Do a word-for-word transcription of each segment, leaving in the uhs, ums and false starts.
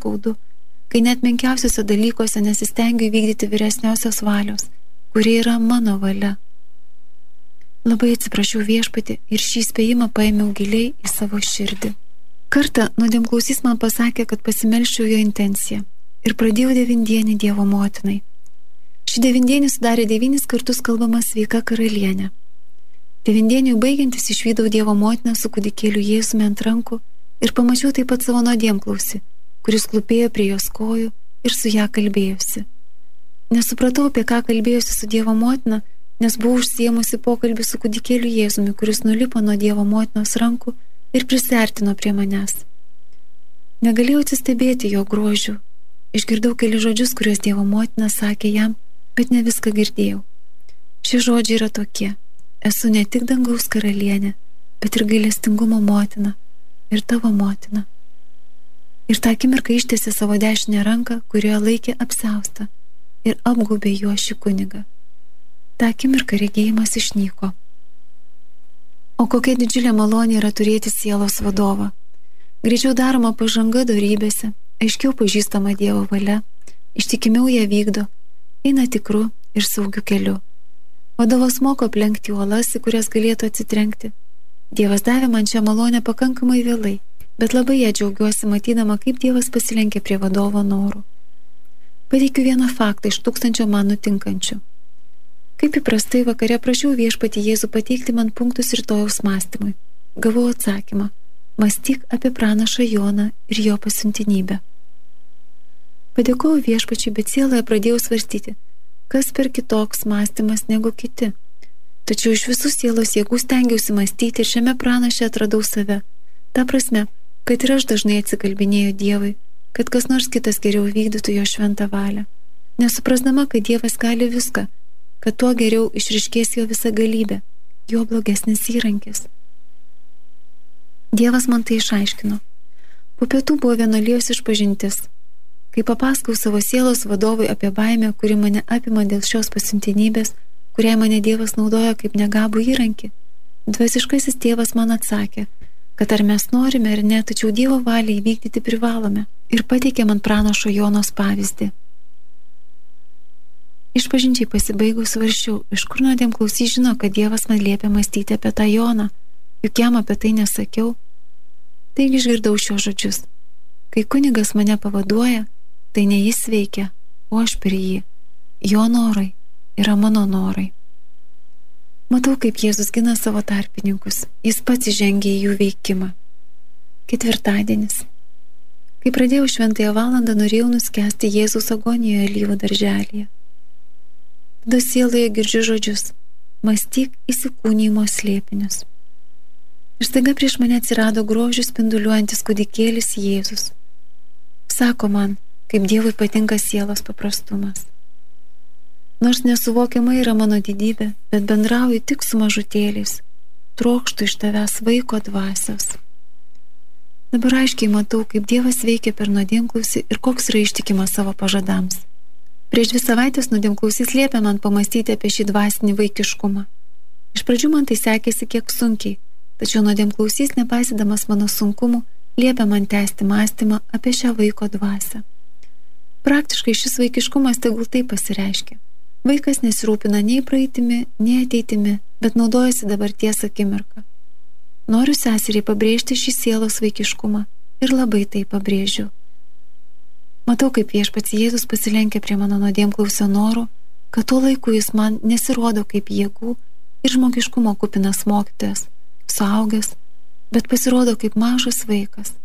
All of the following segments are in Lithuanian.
skaudu, kai net menkiausiuose dalykuose nesistengiu įvykdyti vyresniosios valios, kuri yra mano valia. Labai atsiprašiau Viešpatį ir šį įspėjimą paėmiau giliai į savo širdį. Kartą nuodėmklausys man pasakė, kad pasimelščiau jo intenciją ir pradėjau devindienį Dievo motinai. Šį devindienį sudarė devynis kartus kalbama sveika karalienė. Devindieniui baigiantis išvydau Dievo motiną su kūdikėliu Jėzumi ant rankų ir pamačiau taip pat savo nuodėmklausį, kuris klūpėjo prie jos kojų ir su ją kalbėjosi. Nesupratau, apie ką kalbėjosi su Dievo motina, nes buvau užsiėmusi pokalbį su kūdikėliu Jėzumi, kuris nulipo nuo Dievo motinos rankų ir prisiartino prie manęs. Negalėjau atsistebėti jo grožiu. Išgirdau keli žodžius, kuriuos Dievo motina sakė jam, bet ne viską girdėjau. Šie žodžiai yra tokie: esu ne tik dangaus karalienė, bet ir gailestingumo motina ir tavo motina. Ir tą akimirką ištiesė savo dešinę ranką, kurioje laikė apsiaustą, ir apgaubė juo šį kunigą. Ta akimirka regėjimas išnyko. O kokia didžiulė malonė yra turėti sielos vadovą. Greičiau daroma pažanga dorybėse, aiškiau pažįstama Dievo valia, ištikimiau ją vykdo, eina tikru ir saugiu keliu. Vadovas moko aplenkti uolas, į kurias galėtų atsitrenkti. Dievas davė man šią malonę pakankamai vėlai, bet labai ją džiaugiuosi matydama, kaip Dievas pasilenkė prie vadovo norų. Pateikiu vieną faktą iš tūkstančio man nutinkančių. Kaip įprastai vakare prašiau Viešpatį Jėzų pateikti man punktus rytojaus mąstymui. Gavau atsakymą: mąstyk apie pranašą Joną ir jo pasiuntinybę. Padėkojau Viešpačiui, bet sieloje pradėjau svarstyti, kas per kitoks mąstymas negu kiti. Tačiau iš visų sielos jėgų stengiausi mąstyti ir šiame pranaše atradau save. Ta prasme, kad ir aš dažnai atsikalbinėjau Dievui, kad kas nors kitas geriau vykdytų jo šventą valią, nesuprasdama, kad Dievas gali viską, kad tuo geriau išriškės jo visa galybė, jo blogesnis įrankis. Dievas man tai išaiškino. Po pietų buvo vienuolijos išpažintis. Kai papasakau savo sielos vadovui apie baimę, kuri mane apima dėl šios pasiuntinybės, kuriai mane Dievas naudoja kaip negabų įrankį, dvasiškasis tėvas man atsakė, kad ar mes norime ar ne, tačiau Dievo valią įvykdyti privalome, ir pateikė man pranašo Jonos pavyzdį. Išpažinčiai pasibaigus svarsčiau, iš kur nuodėmklausys žino, kad Dievas man liepia mąstyti apie tą Joną, juk jam apie tai nesakiau. Taigi išgirdau šios žodžius: kai kunigas mane pavaduoja, tai ne jis veikia, o aš per jį. Jo norai yra mano norai. Matau, kaip Jėzus gina savo tarpininkus, jis pats įžengė į jų veikimą. Ketvirtadienis. Kai pradėjau šventąją valandą, norėjau nuskęsti Jėzaus agonijoje alyvų darželyje. Tada sieloje girdžiu žodžius: mąstyk įsikūnijimo slėpinius. Ir staiga prieš mane atsirado grožių spinduliuojantis kūdikėlis Jėzus. Sako man, kaip Dievui patinka sielos paprastumas. Nors nesuvokiama yra mano didybė, bet bendrauju tik su mažutėliais, trokštu iš tavęs vaiko dvasios. Dabar aiškiai matau, kaip Dievas veikia per nuodėmklausį ir koks yra ištikimas savo pažadams. Prieš dvi savaitės nuodėmklausys liepė man pamastyti apie šį dvasinį vaikiškumą. Iš pradžių man tai sekėsi kiek sunkiai, tačiau nuodėmklausys, nepaisydamas mano sunkumų, liepė man tęsti mąstymą apie šią vaiko dvasią. Praktiškai šis vaikiškumas tegul taip pasireiškia. Vaikas nesirūpina nei praeitimi, nei ateitimi, bet naudojasi dabarties akimirką. Noriu seseriai pabrėžti šį sielos vaikiškumą ir labai tai pabrėžiu. Matau, kaip Viešpats Jėzus pasilenkia prie mano nuodėmklausio norų, kad tuo laiku jis man nesirodo kaip jėgų ir žmogiškumo kupinas mokytojas, suaugęs, bet pasirodo kaip mažas vaikas.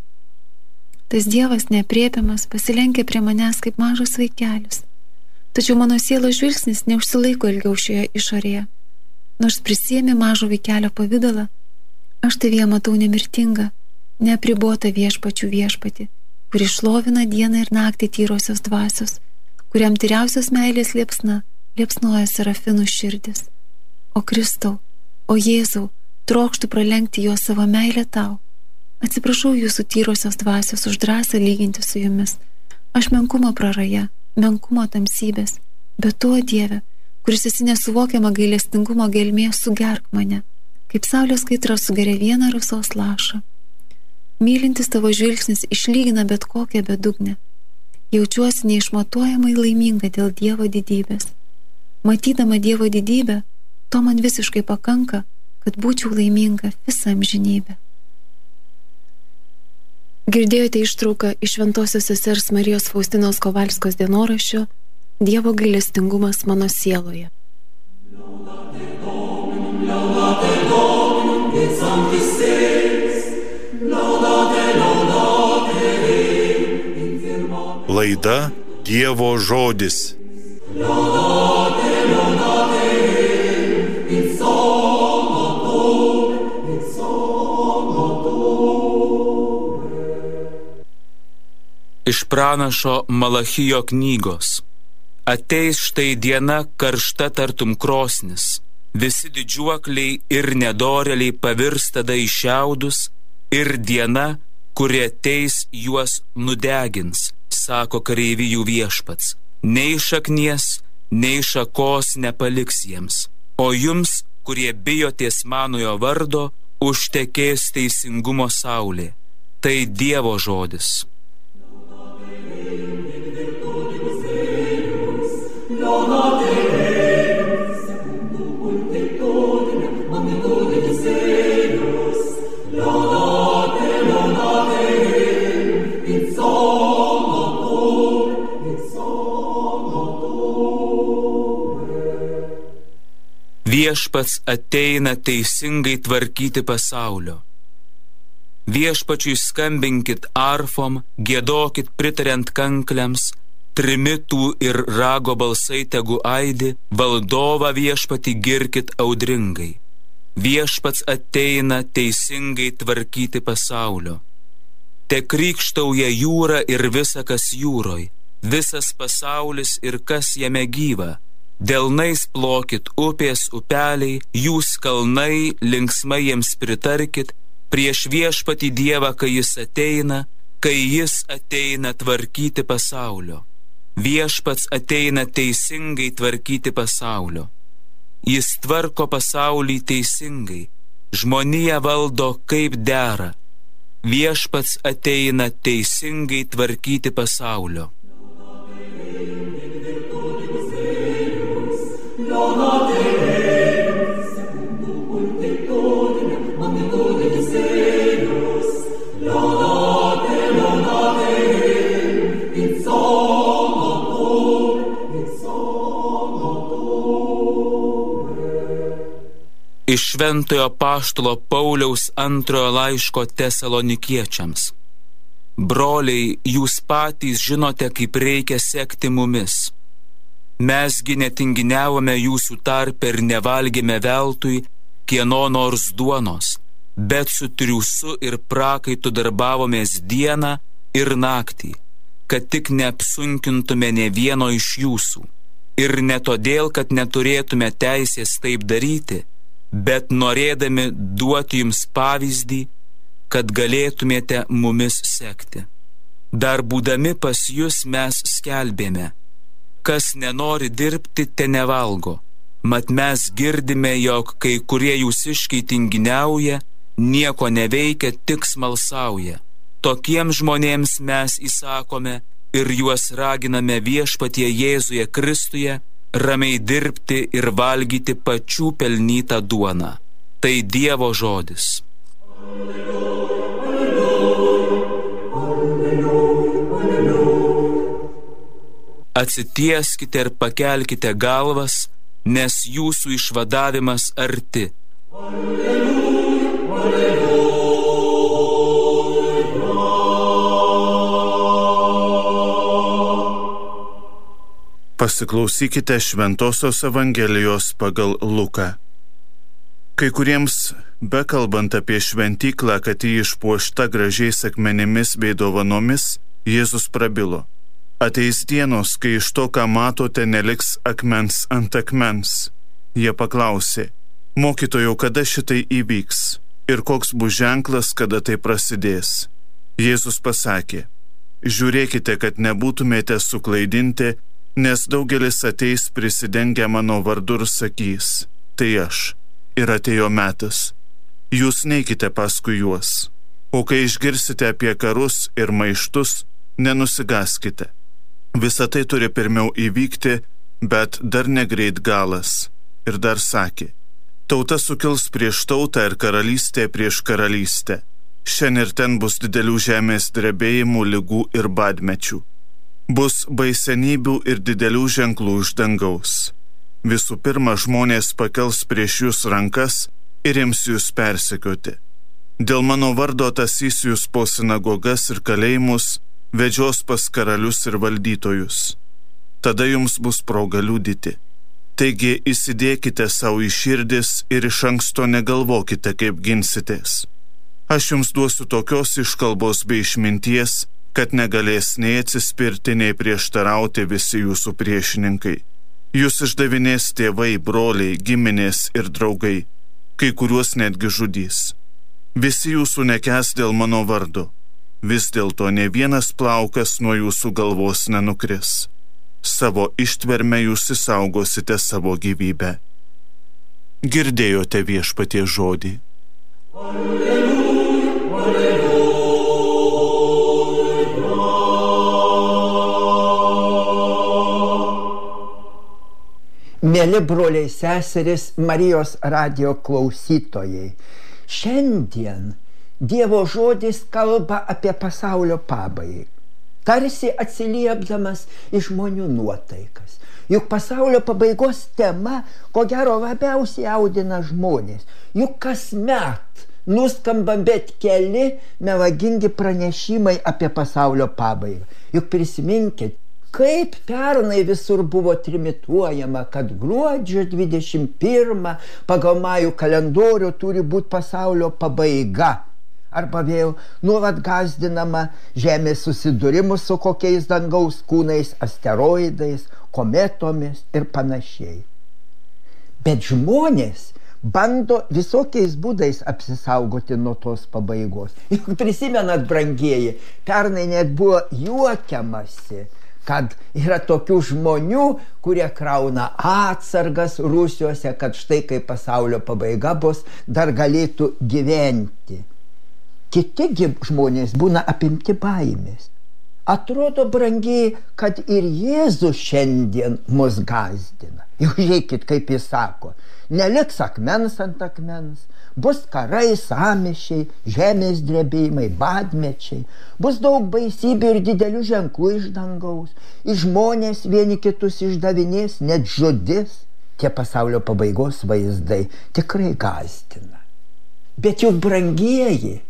Tas Dievas neaprėpiamas pasilenkia prie manęs kaip mažas vaikelis. Tačiau mano sielos žvilgsnis neužsilaiko ilgiau šioje išorėje. Nors prisiėmė mažo vaikelio pavidalą, aš tavyje matau nemirtingą, neapribotą viešpačių viešpatį, kuri šlovina dieną ir naktį tyrosios dvasios, kuriam tyriausios meilės liepsna liepsnoja serafinų širdis. O Kristau, o Jėzau, trokštų pralenkti jo savo meilę tau. Atsiprašau jūsų tyrosios dvasios už drąsą lyginti su jumis. Aš menkumo praraja, menkumo tamsybės, bet tu, Dieve, kuris esi nesuvokiama gailestingumo gelmė, sugerk mane, kaip saulės kaitra sugeria vieną rasos lašą. Mylintis tavo žvilgsnis išlygina bet kokią bedugnę, Jaučiuosi neišmatuojamai laiminga dėl Dievo didybės. Matydama Dievo didybę, to man visiškai pakanka, kad būčiau laiminga visą amžinybę. Girdėjote ištrauką iš Šventosios sesers Marijos Faustinos Kovalskos dienoraščio Dievo gailestingumas mano sieloje. Laida Dievo žodis. Iš pranašo Malachijo knygos. Ateis štai diena karšta tartum krosnis. Visi didžiuokliai ir nedorėliai pavirs tada į šiaudus, ir diena, kuri ateis, juos nudegins, sako kareivijų viešpats. Nei šaknies, nei šakos nepaliks jiems. O jums, kurie bijotės manojo vardo, užtekės teisingumo saulė. Tai Dievo žodis. Viešpats ateina teisingai tvarkyti pasaulio. Viešpačiui skambinkit arfom, giedokit pritariant kankliams, trimitų ir rago balsai tegu aidi, valdovą viešpatį girkit audringai. Viešpats ateina teisingai tvarkyti pasaulio. Te krykštauja jūra ir visa, kas jūroj, visas pasaulis ir kas jame gyva. Delnais plokit upės upeliai, jūs kalnai linksmai jiems pritarkit, prieš viešpatį Dievą, kai jis ateina, kai jis ateina tvarkyti pasaulio. Viešpats ateina teisingai tvarkyti pasaulio. Jis tvarko pasaulį teisingai, žmoniją valdo kaip dera. Viešpats ateina teisingai tvarkyti pasaulio. Iš Šventojo apaštalo Pauliaus antrojo laiško Tesalonikiečiams. Broliai, jūs patys žinote, kaip reikia sekti mumis. Mesgi netinginiavome jūsų tarpe ir nevalgėme veltui kieno nors duonos, bet su triūsu ir prakaitu darbavomės dieną ir naktį, kad tik neapsunkintume ne vieno iš jūsų. Ir ne todėl, kad neturėtume teisės taip daryti, bet norėdami duoti jums pavyzdį, kad galėtumėte mumis sekti. Dar būdami pas jus mes skelbėme, kas nenori dirbti, te nevalgo. Mat mes girdime, jog kai kurie jūsiškai tinginiauja, nieko neveikia, tik smalsauja. Tokiems žmonėms mes įsakome ir juos raginame viešpatie Jėzuje Kristuje ramiai dirbti ir valgyti pačių pelnytą duoną. Tai Dievo žodis. Atsitieskite ir pakelkite galvas, nes jūsų išvadavimas arti. Pasiklausykite Šventosios Evangelijos pagal Luką. Kai kuriems, bekalbant apie šventyklą, kad jį išpuošta gražiais akmenimis bei dovanomis, Jėzus prabilo. Ateis dienos, kai iš to, ką matote, neliks akmens ant akmens. Jie paklausė, mokytojau, kada šitai įvyks ir koks bus ženklas, kada tai prasidės. Jėzus pasakė, žiūrėkite, kad nebūtumėte suklaidinti, nes daugelis ateis prisidengę mano vardu ir sakys, tai aš, ir atėjo metas. Jūs neikite paskui juos, o kai išgirsite apie karus ir maištus, nenusigaskite, Visa tai turi pirmiau įvykti, bet dar negreit galas. Ir dar sakė, tauta sukils prieš tautą ir karalystė prieš karalystę. Šiandien ir ten bus didelių žemės drebėjimų, ligų ir badmečių. Bus baisenybių ir didelių ženklų iš dangaus. Visų pirma, žmonės pakels prieš jūs rankas ir ims jūs persekioti. Dėl mano vardo tasys jūs po sinagogas ir kalėjimus, vedžios pas karalius ir valdytojus. Tada jums bus proga liudyti. Taigi įsidėkite savo į širdis ir iš anksto negalvokite, kaip ginsitės. Aš jums duosiu tokios iškalbos bei išminties, kad negalės nei atsispirti, nei prieštarauti visi jūsų priešininkai. Jūs išdavinės tėvai, broliai, giminės ir draugai, kai kuriuos netgi žudys. Visi jūsų nekęs dėl mano vardo. Vis dėlto ne vienas plaukas nuo jūsų galvos nenukris. Savo ištverme jūs išsaugosite savo gyvybę. Girdėjote Viešpaties žodį. Alleluja, alleluja. Mėly broliai, seserys, Marijos radijo klausytojai, šiandien Dievo žodis kalba apie pasaulio pabaigą, tarsi atsiliepdamas į žmonių nuotaikas. Juk pasaulio pabaigos tema, ko gero, labiausiai jaudina žmonės. Juk kasmet nuskamba bet keli melagingi pranešimai apie pasaulio pabaigą. Juk prisiminkit, kaip pernai visur buvo trimituojama, kad gruodžio dvidešimt pirmą pagal majų kalendorių turi būti pasaulio pabaiga. Arba vėl nuolat gąsdinama žemės susidūrimu su kokiais dangaus kūnais, asteroidais, kometomis ir panašiai. Bet žmonės bando visokiais būdais apsisaugoti nuo tos pabaigos. Juk prisimenat, brangieji, pernai net buvo juokiamasi, kad yra tokių žmonių, kurie krauna atsargas rūsiuose, kad štai kai pasaulio pabaiga bus, dar galėtų gyventi. Kitigi žmonės būna apimti baimės. Atrodo, brangiai, kad ir Jėzus šiandien mus gąsdina. Jau žiūrėkit, kaip jis sako, neliks akmens ant akmens, bus karai, sąmyšiai, žemės drebėjimai, badmečiai, bus daug baisybių ir didelių ženklų iš dangaus, iš žmonės vieni kitus išdavinės, net žudis. Tie pasaulio pabaigos vaizdai tikrai gąsdina. Bet juk, brangieji,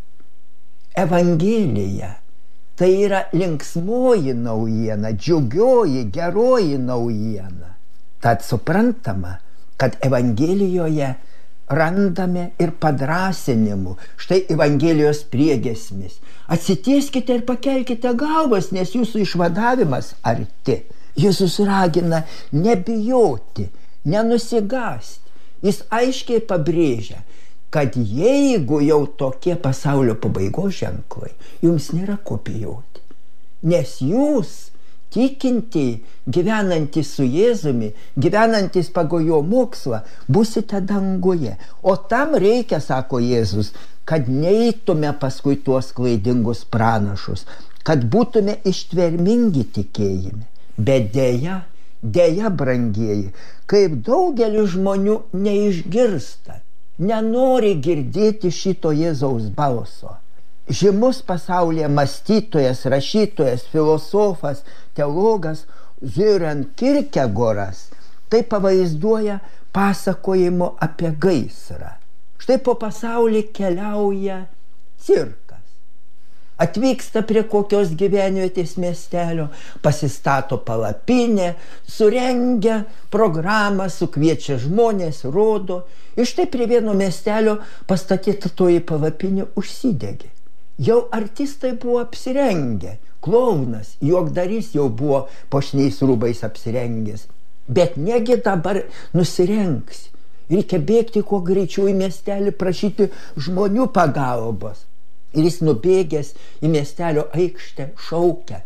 Evangelija tai yra linksmoji naujiena, džiugioji, geroji naujiena. Tad suprantama, kad Evangelijoje randame ir padrąsinimų. Štai Evangelijos priegiesmis. Atsitieskite ir pakelkite galvas, nes jūsų išvadavimas arti. Jėzus ragina nebijoti, nenusigąsti. Jis aiškiai pabrėžia, kad jeigu jau tokie pasaulio pabaigos ženklai, jums nėra ko bijoti. Nes jūs, tikintieji, gyvenantys su Jėzumi, gyvenantys pagal jo mokslą, busite danguje. O tam reikia, sako Jėzus, kad neitume paskui tuos klaidingus pranašus, kad būtume ištvermingi tikėjime. Bet dėja, dėja, brangieji, kaip daugelis žmonių neišgirsta, nenori girdėti šito Jėzaus balso. Žymus pasaulyje mąstytojas, rašytojas, filosofas, teologas Søren Kierkegaardas tai pavaizduoja pasakojimu apie gaisrą. Štai po pasaulį keliauja cirkas. Atvyksta prie kokios gyvenvietės miestelio, pasistato palapinę, surengia programą, sukviečia žmonės, rodo. Ir štai prie vieno miestelio pastatyta toji palapinė užsidegė. Jau artistai buvo apsirengę, klounas, juokdarys jau buvo puošniais rūbais apsirengęs. Bet negi dabar nusirengsi. Reikia bėgti kuo greičiau į miestelį, prašyti žmonių pagalbos. Ir jis nubėgęs į miestelio aikštę šaukia: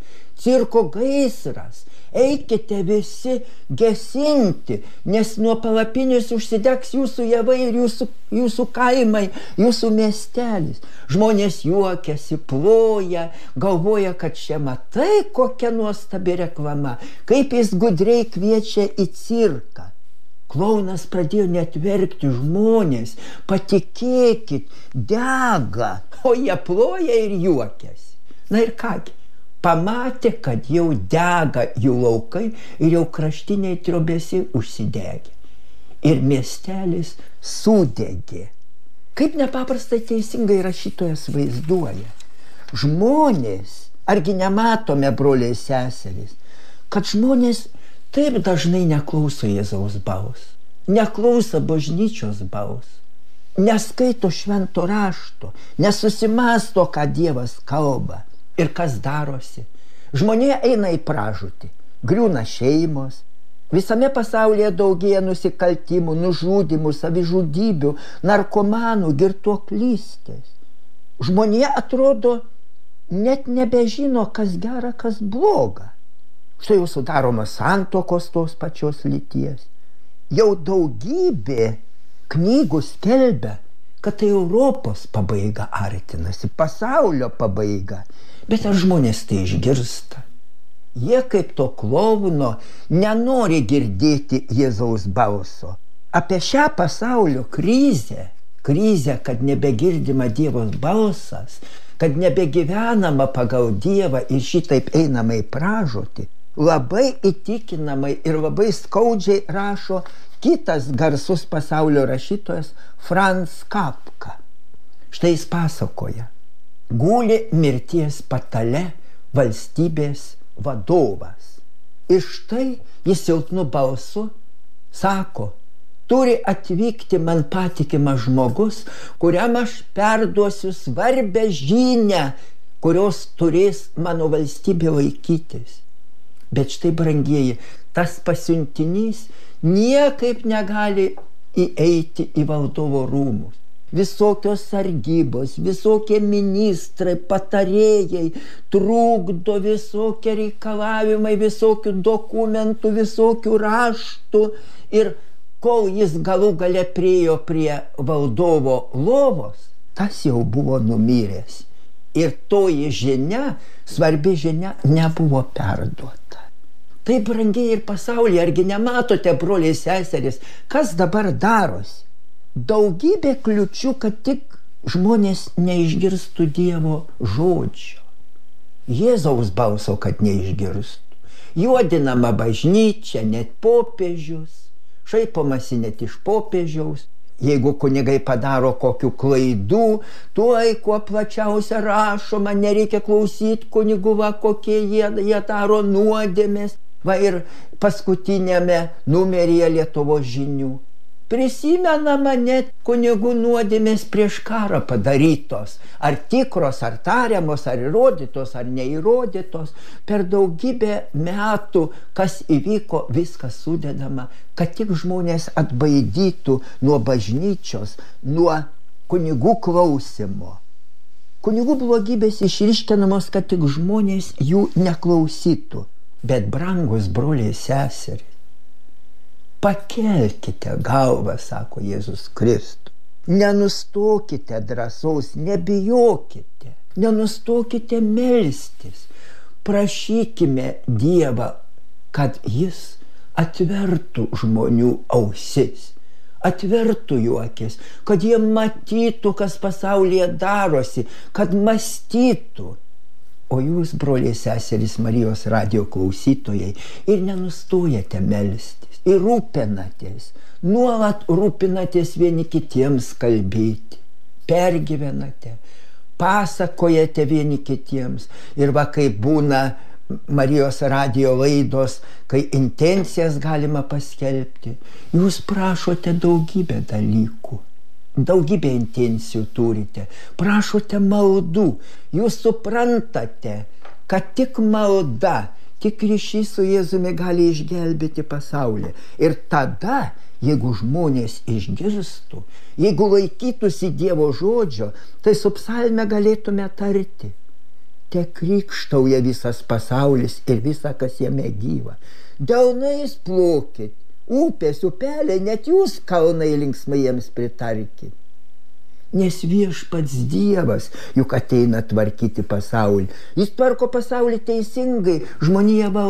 cirko gaisras. Eikite visi gesinti, nes nuo palapinės užsidegs jūsų javai ir jūsų, jūsų kaimai, jūsų miestelis. Žmonės juokiasi, ploja, galvoja, kad čia matai kokia nuostabi reklama, kaip jis gudriai kviečia į cirką. Klounas pradėjo net verkti, žmonės, patikėkit, dega, o jie ploja ir juokiasi. Na ir kągi, pamatė, kad jau dega jų laukai ir jau kraštiniai trobesiai užsidegė. Ir miestelis sudegė. Kaip nepaprastai teisingai rašytojas vaizduoja. Žmonės, argi nematome, broliai seserys, kad žmonės taip dažnai neklauso Jėzaus balso, neklauso bažnyčios balso, neskaito švento rašto, nesusimąsto, ką Dievas kalba ir kas darosi. Žmonė eina į pražūtį, griūna šeimos, visame pasaulyje daugėja nusikaltimų, nužudimų, savižudybių, narkomanų, girtuoklystės. Žmonė atrodo net nebežino, kas gera, kas bloga. Štai jau sudaromos santuokos tos pačios lyties. Jau daugybė knygų skelbia, kad tai Europos pabaiga artinasi, pasaulio pabaiga. Bet ar žmonės tai išgirsta? Jie kaip to klouno nenori girdėti Jėzaus balso. Apie šią pasaulio krizę, krizę, kad nebegirdima Dievo balsas, kad nebegyvenama pagal Dievą ir šitaip einama į pražūtį, labai įtikinamai ir labai skaudžiai rašo kitas garsus pasaulio rašytojas Franz Kafka. Štai jis pasakoja. Guli mirties patale valstybės vadovas. Ir štai jis silpnu balsu sako, turi atvykti man patikimas žmogus, kuriam aš perduosiu svarbę žinią, kurios turės mano valstybė laikytis. Bet štai, brangieji, tas pasiuntinys niekaip negali įeiti į valdovo rūmus. Visokios sargybos, visokie ministrai, patarėjai, trukdo visokie reikalavimai, visokių dokumentų, visokių raštų. Ir kol jis galų gale priėjo prie valdovo lovos, tas jau buvo numiręs. Ir toji žinia, svarbi žinia, nebuvo perduota. Taip, brangiai, ir pasaulyje, argi nematote, broliai seserys, kas dabar darosi? Daugybė kliučių, kad tik žmonės neišgirstų Dievo žodžio. Jėzaus balso, kad neišgirstų. Juodinama bažnyčia, net popiežius, šaipomasi net iš popiežiaus. Jeigu kunigai padaro kokių klaidų, tuoj kuo plačiausia rašoma, nereikia klausyti kunigų, va, kokie jie, jie daro nuodėmės. Va ir paskutinėme numeryje Lietuvos žinių. Prisimenama net kunigų nuodėmės prieš karą padarytos, ar tikros, ar tariamos, ar įrodytos, ar neįrodytos. Per daugybę metų, kas įvyko, viskas sudedama, kad tik žmonės atbaidytų nuo bažnyčios, nuo kunigų klausimo. Kunigų blogybės išryškinamos, kad tik žmonės jų neklausytų. Bet, brangus broliai seserys, pakelkite galvą, sako Jėzus Kristus. Nenustokite drąsos, nebijokite, nenustokite melstis. Prašykime Dievą, kad jis atvertų žmonių ausis, atvertų jų akis, kad jie matytų, kas pasaulyje darosi, kad mąstytų. O jūs, broliai seserys, Marijos radijo klausytojai, ir nenustojate melstis, ir rūpinatės, nuolat rūpinatės vieni kitiems kalbėti, pergyvenate, pasakojate vieni kitiems. Ir va, kai būna Marijos radijo laidos, kai intencijas galima paskelbti, jūs prašote daugybę dalykų. Daugybę intencijų turite, prašote maldų, jūs suprantate, kad tik malda, tik ryšys su Jėzumi gali išgelbėti pasaulį. Ir tada, jeigu žmonės išgirstų, jeigu laikytųsi Dievo žodžio, tai su psalme galėtume tarti. te krikštauja visas pasaulis ir visa, kas jame gyva. Delnais plokit, upės, upeliai, net jūs kalnai linksmai jiems pritarkit. Nes viešpats Dievas juk ateina tvarkyti pasaulį. Jis tvarko pasaulį teisingai, žmonija valdo